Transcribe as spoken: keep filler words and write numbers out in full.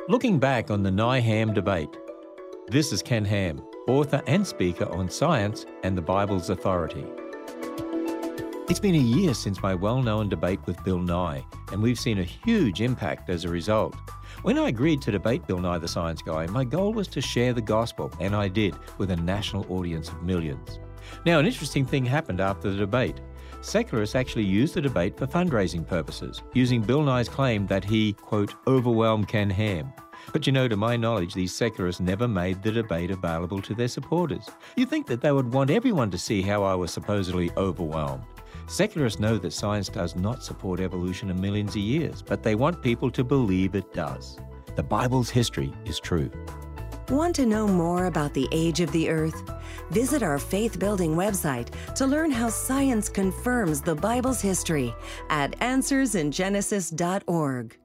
Looking back on the Nye-Ham debate. This is Ken Ham, author and speaker on science and the Bible's authority. It's been a year since my well-known debate with Bill Nye, and we've seen a huge impact as a result. When I agreed to debate Bill Nye the Science Guy, my goal was to share the gospel, and I did, with a national audience of millions. Now, an interesting thing happened after the debate. Secularists actually used the debate for fundraising purposes, using Bill Nye's claim that he, quote, overwhelmed Ken Ham. But you know, to my knowledge, these secularists never made the debate available to their supporters. You'd think that they would want everyone to see how I was supposedly overwhelmed. Secularists know that science does not support evolution in millions of years, but they want people to believe it does. The Bible's history is true. Want to know more about the age of the earth? Visit our faith-building website to learn how science confirms the Bible's history at answers in genesis dot org.